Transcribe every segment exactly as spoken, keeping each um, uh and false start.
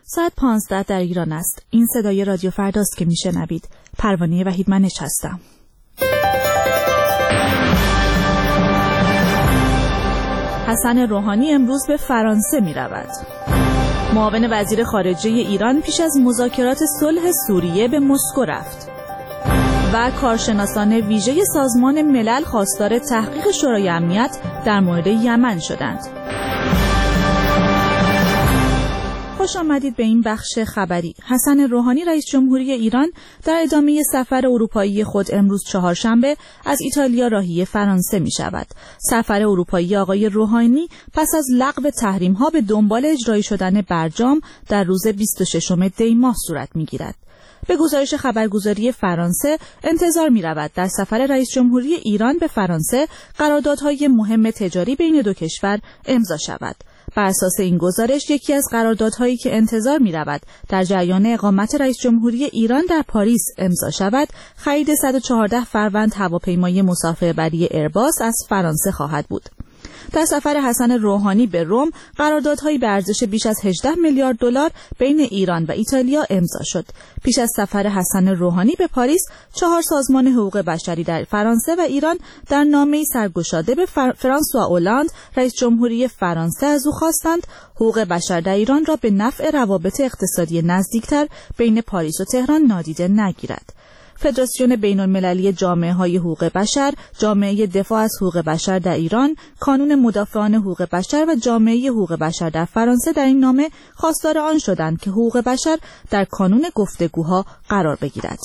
ساعت پانزده در ایران است. این صدای رادیو فرداست که میشنوید. پروانه وحیدمنش هستم. حسن روحانی امروز به فرانسه می رود. معاون وزیر خارجه ایران پیش از مذاکرات صلح سوریه به مسکو رفت. و کارشناسان ویژه سازمان ملل خواستار تحقیق شورای امنیت در مورد یمن شدند. خوش آمدید به این بخش خبری. حسن روحانی رئیس جمهوری ایران در ادامه سفر اروپایی خود امروز چهارشنبه از ایتالیا راهی فرانسه می شود. سفر اروپایی آقای روحانی پس از لغو تحریم‌ها به دنبال اجرایی شدن برجام در روز بیست و ششم دی ماه صورت می گیرد. به گزارش خبرگزاری فرانسه انتظار می رود در سفر رئیس جمهوری ایران به فرانسه قراردادهای مهم تجاری بین دو کشور امضا شود. بر اساس این گزارش یکی از قراردادهایی که انتظار می رود در جریان اقامت رئیس جمهوری ایران در پاریس امضا شود، خرید صد و چهارده فروند هواپیمای مسافربری ایرباس از فرانسه خواهد بود. در سفر حسن روحانی به روم قراردادهایی به ارزش بیش از هجده میلیارد دلار بین ایران و ایتالیا امضا شد. پیش از سفر حسن روحانی به پاریس، چهار سازمان حقوق بشری در فرانسه و ایران در نامه‌ای سرگشاده به فر... فرانسوا اولاند رئیس جمهوری فرانسه از او خواستند حقوق بشر در ایران را به نفع روابط اقتصادی نزدیکتر بین پاریس و تهران نادیده نگیرد. فدراسیون بین‌المللی جامعه‌های حقوق بشر، جامعه دفاع از حقوق بشر در ایران، کانون مدافعان حقوق بشر و جامعه حقوق بشر در فرانسه در این نامه خواستار آن شدند که حقوق بشر در کانون گفتگوها قرار بگیرد.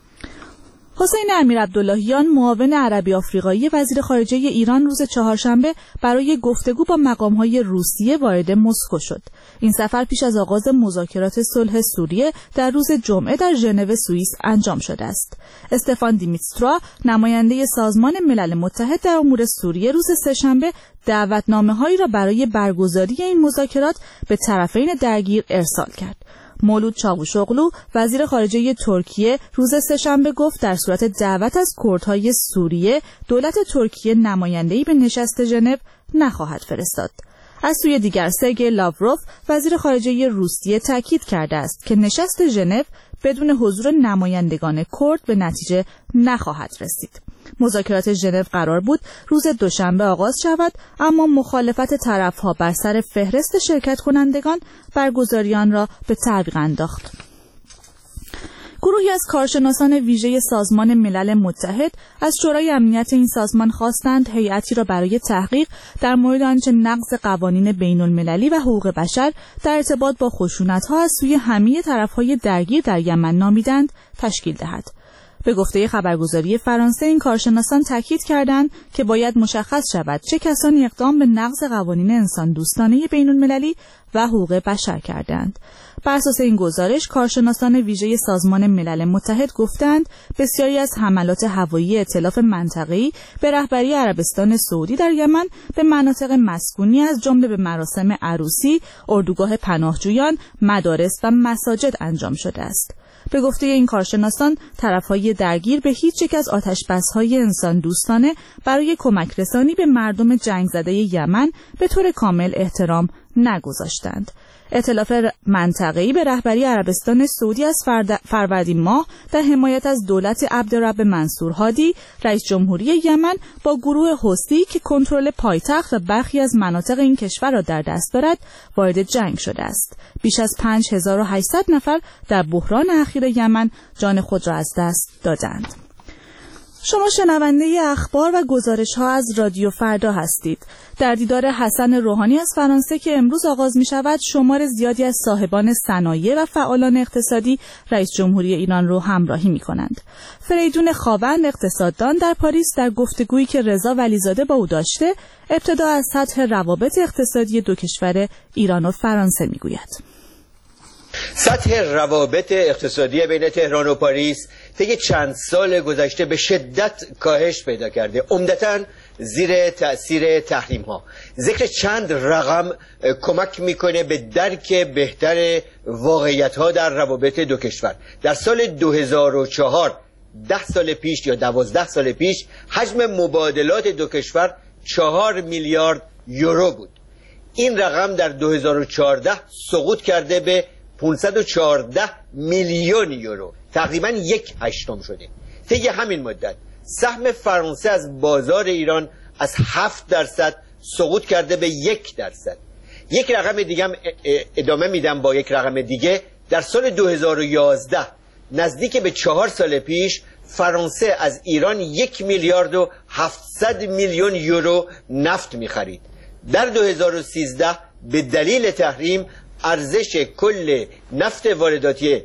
حسین امیرعبداللهیان معاون عربی آفریقایی وزیر خارجه ایران روز چهارشنبه برای گفتگو با مقام‌های روسیه وارد مسکو شد. این سفر پیش از آغاز مذاکرات صلح سوریه در روز جمعه در ژنو سوئیس انجام شده است. استفان دیمیترا، نماینده سازمان ملل متحد در امور سوریه، روز سه‌شنبه دعوتنامه‌هایی را برای برگزاری این مذاکرات به طرفین درگیر ارسال کرد. مولود چاوشوغلو، وزیر خارجه ترکیه، روز سه‌شنبه گفت در صورت دعوت از کردهای سوریه دولت ترکیه نماینده‌ای به نشست ژنو نخواهد فرستاد. از سوی دیگر سرگئی لاوروف، وزیر خارجه روسیه، تاکید کرده است که نشست ژنو بدون حضور نمایندگان کرد به نتیجه نخواهد رسید. مذاکرات ژنو قرار بود روز دوشنبه آغاز شود، اما مخالفت طرف‌ها بر سر فهرست شرکت کنندگان برگزاری آن را به تعویق انداخت. گروهی از کارشناسان ویژه سازمان ملل متحد از شورای امنیت این سازمان خواستند هیئتی را برای تحقیق در مورد آنچه نقض قوانین بین‌المللی و حقوق بشر در ارتباط با خشونت‌ها از سوی همه طرف‌های درگیر در یمن نامیدند تشکیل دهد. به گفته خبرگزاری فرانسه، این کارشناسان تاکید کردند که باید مشخص شود چه کسانی اقدام به نقض قوانین انسان دوستانه بین‌المللی و حقوق بشر کردند. بر اساس این گزارش، کارشناسان ویژه سازمان ملل متحد گفتند بسیاری از حملات هوایی ائتلاف منطقه‌ای به رهبری عربستان سعودی در یمن به مناطق مسکونی از جمله به مراسم عروسی، اردوگاه پناهجویان، مدارس و مساجد انجام شده است. به گفته این کارشناسان، طرف‌های درگیر به هیچ یک از آتش‌بس‌های انسان دوستانه برای کمک رسانی به مردم جنگ زده یمن به طور کامل احترام نگذاشتند. ائتلاف منطقه‌ای به رهبری عربستان سعودی از فروردین ماه در حمایت از دولت عبدالرب منصور هادی، رئیس جمهوری یمن، با گروه حوثی که کنترل پایتخت و برخی از مناطق این کشور را در دست دارد، وارد جنگ شده است. بیش از پنج هزار و هشتصد نفر در بحران اخیر یمن جان خود را از دست دادند. شما شنونده اخبار و گزارش‌ها از رادیو فردا هستید. در دیدار حسن روحانی از فرانسه که امروز آغاز می شود، شمار زیادی از صاحبان صنایع و فعالان اقتصادی رئیس جمهوری ایران رو همراهی می کنند. فریدون خاوند، اقتصاددان در پاریس، در گفتگویی که رضا ولیزاده با او داشته، ابتدا از سطح روابط اقتصادی دو کشور ایران و فرانسه می گوید. سطح روابط اقتصادی بین تهران و پاریس طی چند سال گذشته به شدت کاهش پیدا کرده، عمدتاً زیر تأثیر تحریم ها. ذکر چند رقم کمک میکنه به درک بهتر واقعیت ها در روابط دو کشور. در سال دو هزار و چهار، ده سال پیش یا دوازده سال پیش، حجم مبادلات دو کشور چهار میلیارد یورو بود. این رقم در دو هزار و چهارده سقوط کرده به پانصد و چهارده میلیون یورو، تقریبا یک هشتم شده. طی همین مدت سهم فرانسه از بازار ایران از هفت درصد سقوط کرده به یک درصد. یک رقم دیگه هم ادامه میدم با یک رقم دیگه. در سال دو هزار و یازده نزدیک به چهار سال پیش فرانسه از ایران یک میلیارد و هفتصد میلیون یورو نفت میخرید. در دو هزار و سیزده به دلیل تحریم ارزش کل نفت وارداتی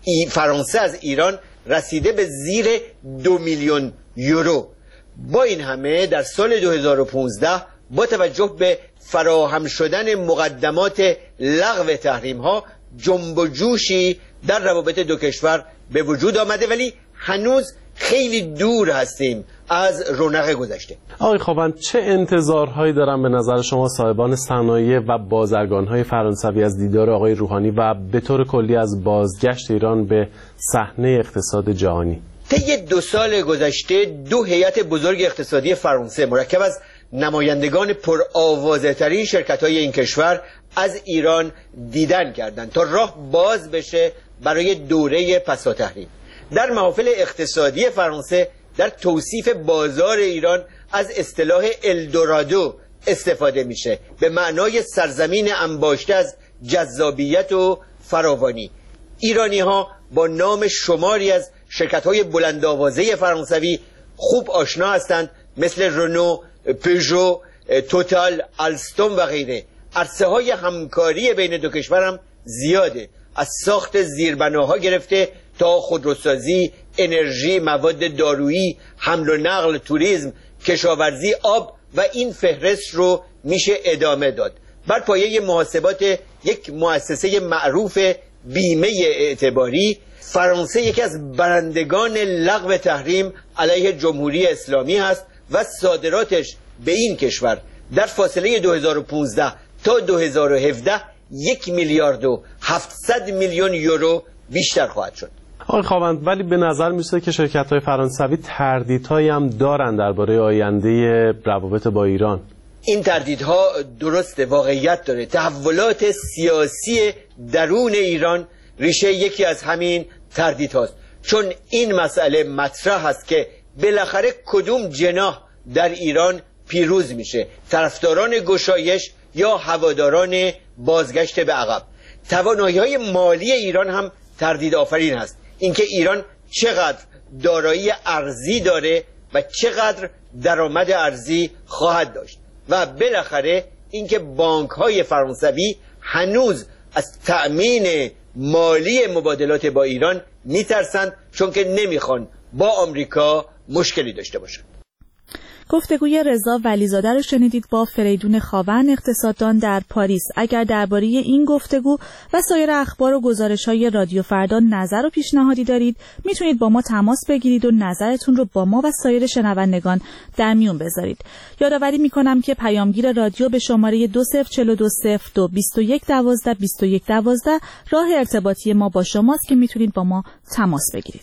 فرانسه از ایران رسیده به زیر دو میلیون یورو. با این همه در سال دو هزار و پانزده با توجه به فراهم شدن مقدمات لغو تحریم ها جنب و جوشی در روابط دو کشور به وجود آمده، ولی هنوز خیلی دور هستیم از رونق گذشته. آقای خاوند، چه انتظارهایی دارن به نظر شما صاحبان صنایع و بازرگان‌های فرانسوی از دیدار آقای روحانی و به طور کلی از بازگشت ایران به صحنه اقتصاد جهانی؟ طی دو سال گذشته دو هیئت بزرگ اقتصادی فرانسه مرکب از نمایندگان پرآوازه ترین شرکت‌های این کشور از ایران دیدن کردند تا راه باز بشه برای دوره پسا تحریم. در محافل اقتصادی فرانسه در توصیف بازار ایران از اصطلاح الدورادو استفاده میشه، به معنای سرزمین انباشته از جذابیت و فراوانی. ایرانی ها با نام شماری از شرکت‌های بلند آوازه فرانسوی خوب آشنا هستند، مثل رنو، پژو، توتال، آلستوم و غیره. عرصه های همکاری بین دو کشور هم زیاده، از ساخت زیربناها گرفته تا خودروسازی، انرژی، مواد دارویی، حمل و نقل، توریسم، کشاورزی، آب و این فهرست رو میشه ادامه داد. بر پایه محاسبات یک مؤسسه معروف بیمه اعتباری، فرانسه یکی از برندگان لغو تحریم علیه جمهوری اسلامی هست و صادراتش به این کشور در فاصله دو هزار و پانزده تا دو هزار و هفده یک میلیارد و هفتصد میلیون یورو بیشتر خواهد شد. آقای خاوند، ولی به نظر میسه که شرکت‌های فرانسوی تردیدهایی هم دارن درباره آینده روابط با ایران. این تردیدها درسته، واقعیت داره. تحولات سیاسی درون ایران ریشه یکی از همین تردیدهاست، چون این مسئله مطرح است که بالاخره کدوم جناح در ایران پیروز میشه، طرفداران گشایش یا هواداران بازگشت به عقب. توانایی‌های مالی ایران هم تردید آفرین است، اینکه ایران چقدر دارایی ارزی داره و چقدر درآمد ارزی خواهد داشت و بالاخره اینکه بانک‌های فرانسوی هنوز از تأمین مالی مبادلات با ایران میترسند، چون که نمیخوان با آمریکا مشکلی داشته باشند. گفتگوی رضا ولیزاده رو شنیدید با فریدون خاوند، اقتصاددان در پاریس. اگر درباره این گفتگو و سایر اخبار و گزارش‌های رادیو فردا نظر و پیشنهادی دارید، میتونید با ما تماس بگیرید و نظرتون رو با ما و سایر شنوندگان در میون بذارید. یادآوری میکنم که پیامگیر رادیو به شماره دو صفر چهار دو صفر دو بیست و یک دوازده بیست و یک دوازده راه ارتباطی ما با شماست که میتونید با ما تماس بگیرید.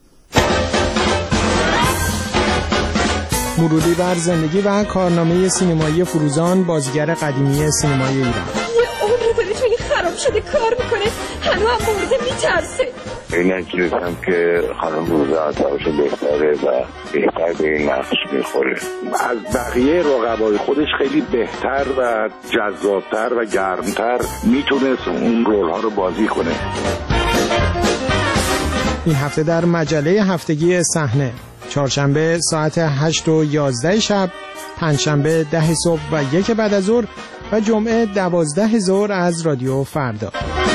مرودی بر زندگی و کارنامه سینمایی فروزان، بازیگر قدیمی سینمای ایران. یه عمر داره توی خراب شده کار میکنه، هنو هم مرده میترسه. این نجلسم که خانم روزه عطاش بهتره و بهتر به این نقش میخوره، از بقیه رقبای خودش خیلی بهتر و جذابتر و گرمتر میتونست اون رول ها رو بازی کنه. این هفته در مجله هفتگی صحنه، چهارشنبه ساعت هشت و یازده شب، پنجشنبه ده صبح و یک بعد از ظهر و جمعه دوازده ظهر از رادیو فردا.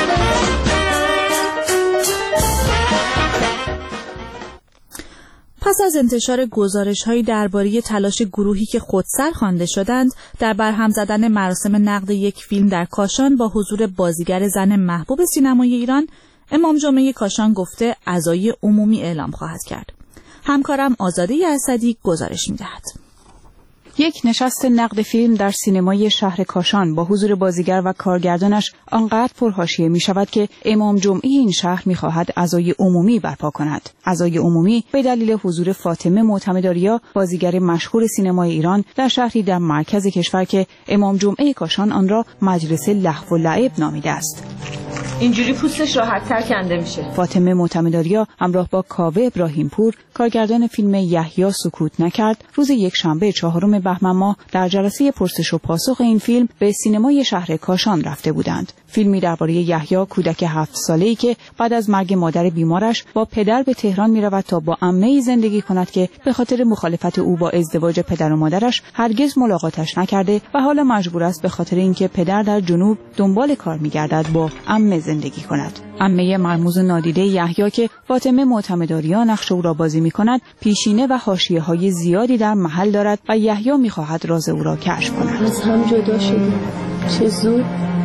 پس از انتشار گزارش‌هایی درباره تلاش گروهی که خودسر خوانده شدند در برهم زدن مراسم نقد یک فیلم در کاشان با حضور بازیگر زن محبوب سینمای ایران، امام جمعه کاشان گفته عزای عمومی اعلام خواهد کرد. همکارم آزاده اسدی گزارش می‌دهد. یک نشست نقد فیلم در سینمای شهر کاشان با حضور بازیگر و کارگردانش آنقدر پرحاشیه می شود که امام جمعه این شهر می خواهد عزای عمومی برپا کند. عزای عمومی به دلیل حضور فاطمه معتمدآریا، بازیگر مشهور سینمای ایران در شهری در مرکز کشور که امام جمعه کاشان آن را مجلس لهو و لعب نامیده است. اینجوری پوستش راحت‌تر کنده میشه. فاطمه معتمدآریا همراه با کاوه ابراهیم پور کارگردان فیلم یحیی سکوت نکرد روز یکشنبه چهارم بهمن ماه در جلسه پرسش و پاسخ این فیلم به سینمای شهر کاشان رفته بودند. فیلمی درباره یحیی کودک هفت ساله‌ای که بعد از مرگ مادر بیمارش با پدر به تهران می‌رود تا با عمه‌ای زندگی کند که به خاطر مخالفت او با ازدواج پدر و مادرش هرگز ملاقاتش نکرده و حالا مجبور است به خاطر اینکه پدر در جنوب دنبال کار می‌گردد با عمه زندگی کند. عمه مرموز و نادیده یحیی که فاطمه معتمدآریا نقش او را بازی می‌کند، پیشینه و حاشیه‌های زیادی در محل دارد و یحیی می‌خواهد راز او را کشف کند. از هم جدا شدیم. چه زود.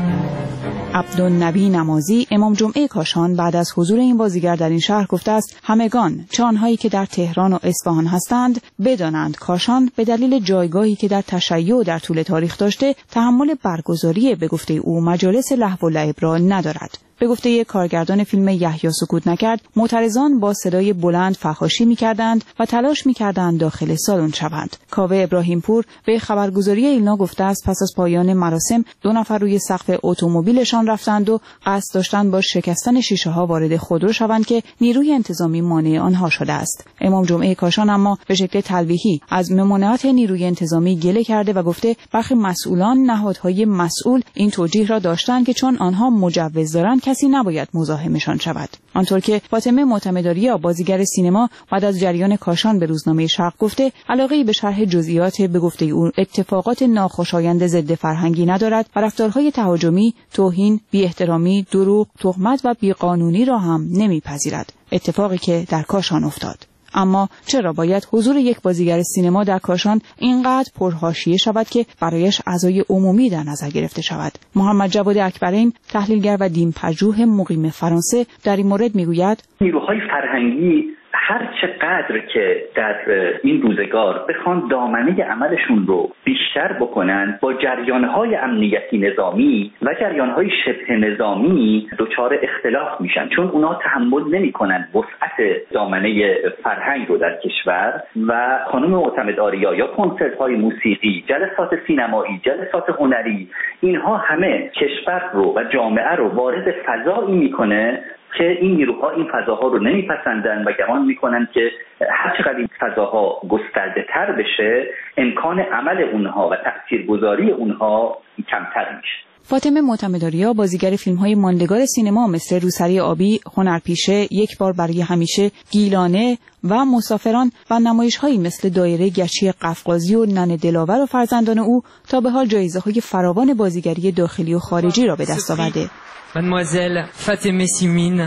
عبدالنبی نمازی امام جمعه کاشان بعد از حضور این بازیگر در این شهر گفته است همگان چه آنهایی که در تهران و اصفهان هستند بدانند کاشان به دلیل جایگاهی که در تشیع در طول تاریخ داشته تحمل برگزاری به گفته او مجالس لهو و لعب را ندارد. به گفته یک کارگردان فیلم یحیی سکوت نکرد، معترضان با صدای بلند فحاشی می‌کردند و تلاش می‌کردند داخل سالن شوند. کاوه ابراهیم پور به خبرگزاری ایلنا گفته است پس از پایان مراسم دو نفر روی سقف اتومبیلشان رفتند و قصد داشتند با شکستن شیشه‌ها وارد خودرو شوند که نیروی انتظامی مانع آنها شده است. امام جمعه کاشان اما به شکل تلویحی از ممانعت نیروی انتظامی گله کرده و گفته برخی مسئولان نهادهای مسئول این توجیه را داشتند که چون آنها مجوز دارند کسی نباید مزاحمشان شود. آنطور که فاطمه معتمدآریا بازیگر سینما بعد از جریان کاشان به روزنامه شرق گفته علاقه‌ای به شرح جزئیات به گفته او اتفاقات ناخوشایند ضد فرهنگی ندارد و رفتارهای تهاجمی، توهین، بی‌احترامی، دروغ، تهمت و بیقانونی را هم نمیپذیرد. اتفاقی که در کاشان افتاد. اما چرا باید حضور یک بازیگر سینما در کاشان اینقدر پرحاشیه شود که برایش اعضای عمومی در نظر گرفته شود؟ محمد جواد اکبرین، تحلیلگر و دین پژوه مقیم فرانسه، در این مورد میگوید نیروهای فرهنگی هر چقدر که در این روزگار بخوان دامنه عملشون رو بیشتر بکنن با جریانهای امنیتی نظامی و جریانهای شبه نظامی دچار اختلاف میشن، چون اونا تحمل نمیکنن وسعت دامنه فرهنگ رو در کشور. و خانم معتمدآریا یا کنسرت‌های موسیقی، جلسات سینمایی، جلسات هنری، اینها همه کشور رو و جامعه رو وارد فضایی میکنه که این نیروها این فضاها رو نمیپسندن و گمان میکنن که هر چقدر این فضاها گسترده تر بشه امکان عمل اونها و تاثیرگذاری اونها کمتر میشه. فاطمه معتمدآریا بازیگر فیلم‌های ماندگار سینما مثل روسری آبی، هنرپیشه، یک بار برای همیشه، گیلانه و مسافران و نمایش‌هایی مثل دایره گچی قفقازی و ننه دلاور و فرزندان او تا به حال جایزه‌های فراوان بازیگری داخلی و خارجی را به دست آورده. Mademoiselle فاطمه سیمین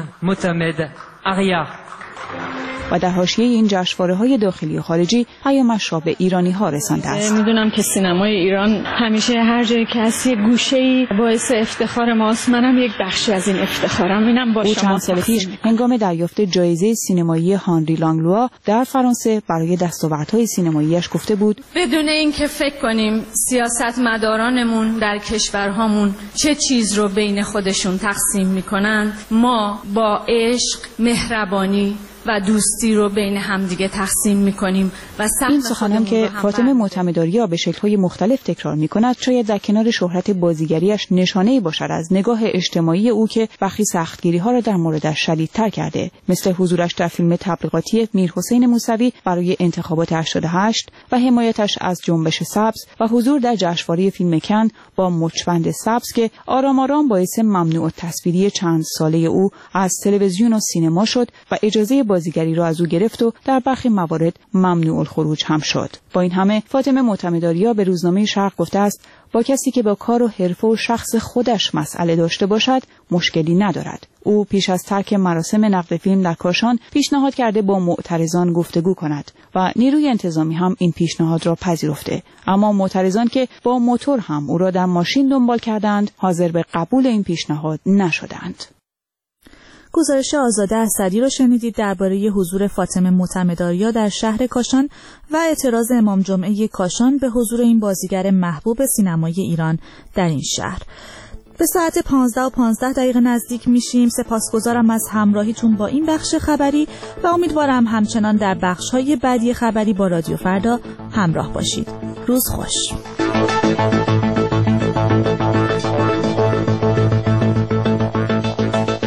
معتمدآریا. و در حاشیه این جشنواره‌های داخلی و خارجی پیامش را به ایرانی‌ها رسانده است. میدونم که سینمای ایران همیشه هر جایی که هست یک گوشه‌ای باعث افتخار ماست. منم یک بخشی از این افتخارم. اینم با شما. چند سال پیش هنگام دریافت جایزه سینمایی هانری لانگلوا در فرانسه برای دستاوردهای سینماییش گفته بود بدون اینکه فکر کنیم سیاستمدارانمون در کشورهامون چه چیز رو بین خودشون تقسیم میکنن، ما با عشق، مهربانی و دوستی رو بین همدیگه تقسیم میکنیم و این سخنان که فاطمه معتمدآریا به شکل‌های مختلف تکرار میکند شاید در کنار شهرت بازیگریش نشانه‌ای باشد از نگاه اجتماعی او که برخی سختگیری‌ها را در موردش شدیدتر کرده، مثل حضورش در فیلم تبلیغاتی میرحسین موسوی برای انتخابات هشتاد و هشت و حمایتش از جنبش سبز و حضور در جشنواره فیلم کن با مچبند سبز که آرام آرام باعث ممنوع التصویری چند ساله او از تلویزیون و سینما شد و اجازه بازیگری را از او گرفت و در برخی موارد ممنوع الخروج هم شد. با این همه فاطمه معتمدآریا به روزنامه شرق گفته است با کسی که با کار و حرفه و شخص خودش مسئله داشته باشد مشکلی ندارد. او پیش از ترک مراسم نقد فیلم در کاشان پیشنهاد کرده با معترضان گفتگو کند و نیروی انتظامی هم این پیشنهاد را پذیرفته، اما معترضان که با موتور هم او را در ماشین دنبال کردند حاضر به قبول این پیشنهاد نشدند. گزارش آزاده اسدی را شنیدید درباره حضور فاطمه معتمدآریا در شهر کاشان و اعتراض امام جمعه کاشان به حضور این بازیگر محبوب سینمای ایران در این شهر. به ساعت پانزده و پانزده دقیقه نزدیک میشیم. سپاسگزارم از همراهیتون با این بخش خبری و امیدوارم همچنان در بخش‌های بعدی خبری با رادیو فردا همراه باشید. روز خوش.